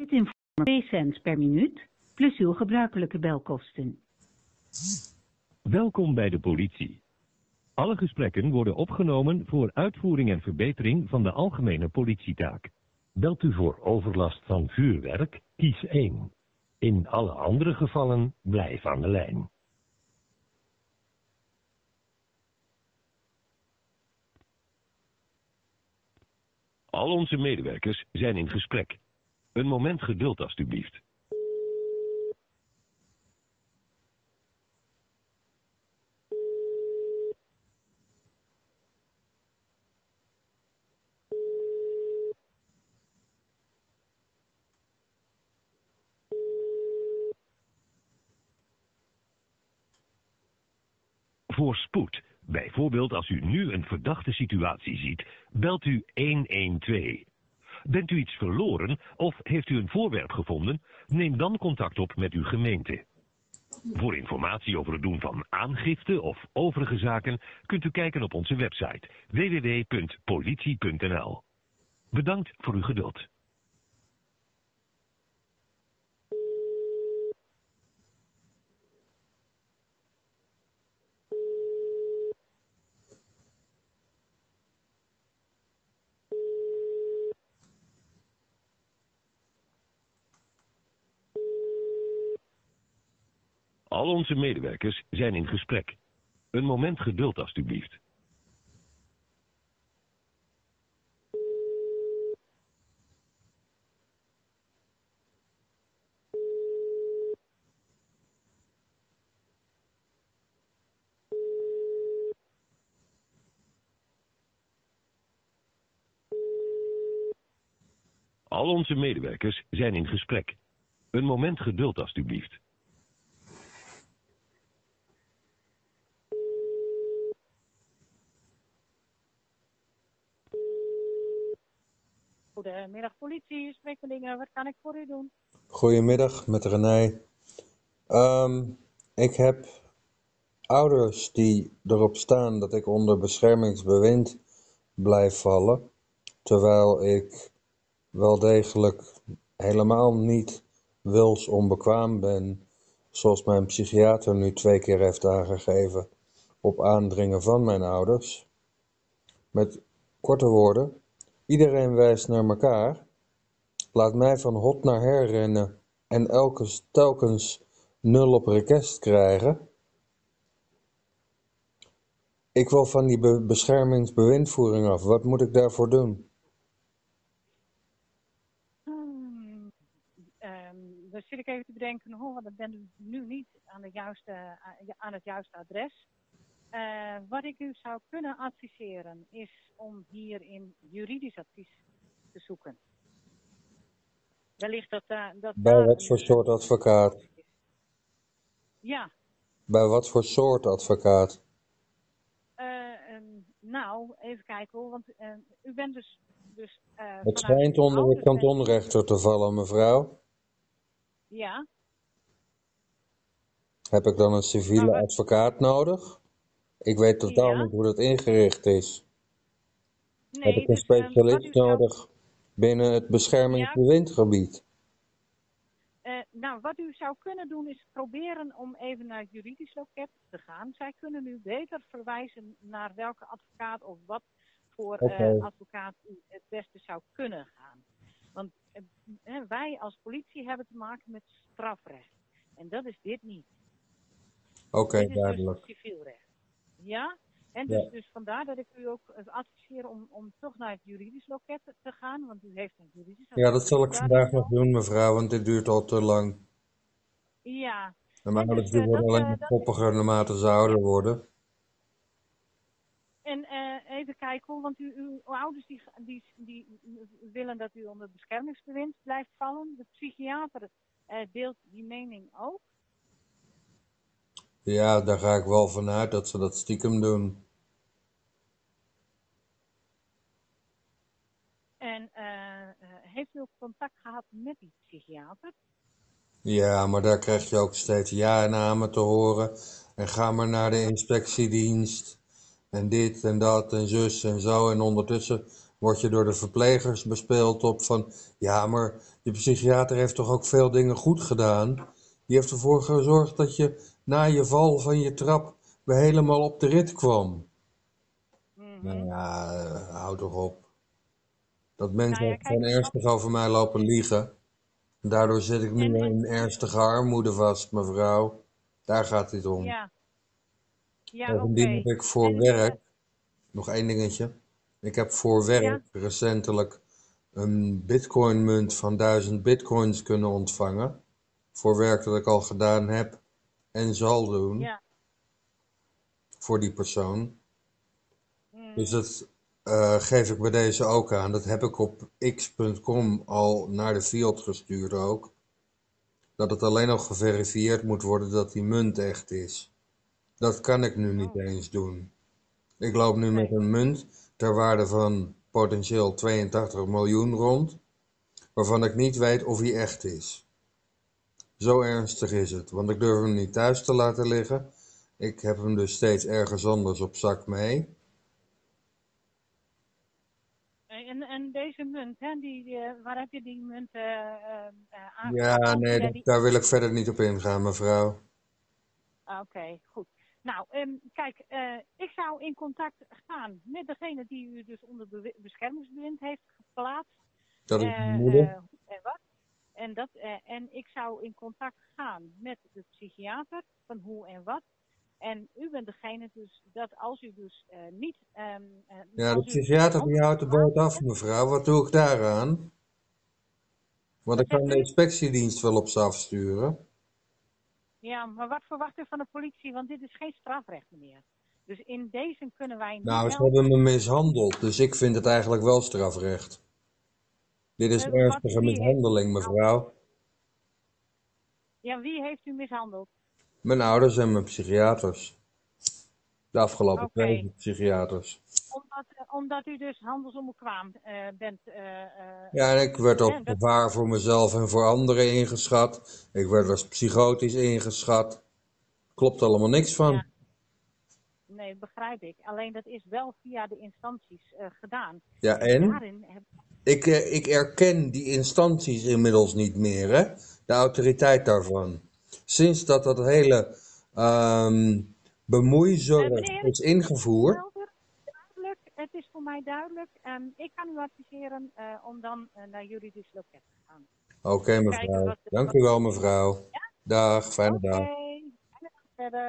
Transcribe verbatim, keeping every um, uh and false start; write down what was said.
Dit informeert twee cent per minuut, plus uw gebruikelijke belkosten. Welkom bij de politie. Alle gesprekken worden opgenomen voor uitvoering en verbetering van de algemene politietaak. Belt u voor overlast van vuurwerk, kies één. In alle andere gevallen, blijf aan de lijn. Al onze medewerkers zijn in gesprek. Een moment geduld alstublieft. Voor spoed, bijvoorbeeld als u nu een verdachte situatie ziet, belt u honderdtwaalf. Bent u iets verloren of heeft u een voorwerp gevonden? Neem dan contact op met uw gemeente. Voor informatie over het doen van aangifte of overige zaken kunt u kijken op onze website w w w punt politie punt n l. Bedankt voor uw geduld. Al onze medewerkers zijn in gesprek. Een moment geduld alstublieft. Al onze medewerkers zijn in gesprek. Een moment geduld alstublieft. Goedemiddag politie, spreek met dingen, wat kan ik voor u doen? Goedemiddag, met René. Um, ik heb ouders die erop staan dat ik onder beschermingsbewind blijf vallen, terwijl ik wel degelijk helemaal niet wilsonbekwaam ben, zoals mijn psychiater nu twee keer heeft aangegeven, op aandringen van mijn ouders. Met korte woorden, iedereen wijst naar elkaar, laat mij van hot naar her rennen en elke, telkens nul op request krijgen. Ik wil van die be- beschermingsbewindvoering af. Wat moet ik daarvoor doen? Hmm, um, dan zit ik even te bedenken, oh, want dan ben ik nu niet aan, de juiste, aan het juiste adres. Uh, wat ik u zou kunnen adviseren is om hierin juridisch advies te zoeken. Wellicht dat, uh, dat Bij daar wat voor een, soort advocaat? Ja. Bij wat voor soort advocaat? Uh, um, nou, even kijken hoor, want uh, u bent dus... dus uh, Het schijnt onder de kantonrechter te vallen, mevrouw. Ja. Heb ik dan een civiele maar, advocaat nodig? Ik weet totaal ja. niet hoe dat ingericht is. Nee, Heb ik een dus, specialist um, nodig zou... binnen het beschermingsbewindgebied? Uh, nou, wat u zou kunnen doen is proberen om even naar het juridisch loket te gaan. Zij kunnen u beter verwijzen naar welke advocaat of wat voor Okay. uh, advocaat u het beste zou kunnen gaan. Want uh, wij als politie hebben te maken met strafrecht. En dat is dit niet. Oké, okay, dit is duidelijk. Dus civiel recht. Ja? En dus, ja. dus vandaar dat ik u ook adviseer om, om toch naar het juridisch loket te gaan, want u heeft een juridisch advies. Ja, dat zal ik vandaag nog doen, mevrouw, want dit duurt al te lang. Ja. En mijn ouders dus, uh, worden dat, alleen uh, maar koppiger naarmate ze ouder worden. En uh, even kijken, want u, uw ouders die, die, die willen dat u onder beschermingsbewind blijft vallen. De psychiater uh, deelt die mening ook. Ja, daar ga ik wel vanuit dat ze dat stiekem doen. En uh, uh, heeft u ook contact gehad met die psychiater? Ja, maar daar krijg je ook steeds ja en amen te horen. En ga maar naar de inspectiedienst. En dit en dat en zus en zo. En ondertussen word je door de verplegers bespeeld op van, ja, maar de psychiater heeft toch ook veel dingen goed gedaan. Die heeft ervoor gezorgd dat je na je val van je trap weer helemaal op de rit kwam. Mhm. Nou ja, uh, hou toch op. Dat mensen Nou ja, gewoon kijk, ernstig over mij lopen liegen. En daardoor zit ik nu en, en, in ernstige armoede vast, mevrouw. Daar gaat het om. ja, ja, Bovendien oké. heb ik voor En, eh, werk, nog één dingetje. Ik heb voor werk ja, recentelijk een bitcoinmunt van duizend bitcoins kunnen ontvangen. Voor werk dat ik al gedaan heb en zal doen ja. voor die persoon. Dus Mhm. dat eh, geef ik bij deze ook aan. Dat heb ik op x punt com al naar de field gestuurd ook. Dat het alleen nog geverifieerd moet worden dat die munt echt is. Dat kan ik nu niet Oh, eens doen. Ik loop nu met nee. een munt ter waarde van potentieel tweeëntachtig miljoen rond, waarvan ik niet weet of hij echt is. Zo ernstig is het, want ik durf hem niet thuis te laten liggen. Ik heb hem dus steeds ergens anders op zak mee. En, en deze munt, hè, die, die, eh, waar heb je die munt uh, uh, Ja, aangetroffen? nee, Ja, dat- die... daar wil ik verder niet op ingaan, mevrouw. Ah, oké, goed. Nou, um, kijk, uh, ik zou in contact gaan met degene die u dus onder be beschermingsbewind heeft geplaatst. Dat is mijn Uh, moeder. uh, en wat? En, dat, uh, en ik zou in contact gaan met de psychiater van hoe en wat. En u bent degene dus dat als u dus uh, niet... Um, uh, Ja, de als u psychiater die houdt de boot af, handelt, mevrouw. Wat doe ik daaraan? Want wat ik kan zegt de u? inspectiedienst wel op ze afsturen. Ja, maar wat verwacht u van de politie? Want dit is geen strafrecht, meneer. Dus in deze kunnen wij niet Nou, ze helpen. hebben me mishandeld, dus ik vind het eigenlijk wel strafrecht. Dit is Uh, wat, ernstige wie heeft u mishandeling, mishandeld? mevrouw. Ja, wie heeft u mishandeld? Mijn ouders en mijn psychiaters. De afgelopen Oké. twee psychiaters. Omdat, uh, omdat u dus handelsonbekwaam uh, bent. Uh, uh, Ja, en ik werd op dat... gevaar voor mezelf en voor anderen ingeschat. Ik werd als psychotisch ingeschat. Klopt allemaal niks van. Ja, nee, begrijp ik. Alleen dat is wel via de instanties uh, gedaan. Ja, en? en? Daarin heb... Ik, eh, ik erken die instanties inmiddels niet meer, hè? De autoriteit daarvan. Sinds dat dat hele um, bemoeizorg uh, meneer, is ingevoerd. helder, duidelijk. Het is voor mij duidelijk. Um, ik kan u adviseren uh, om dan uh, naar juridisch loket te gaan. Oké, okay, mevrouw. Dank u wel, mevrouw. Ja? Dag, fijne Oké. dag. Okay. Verder.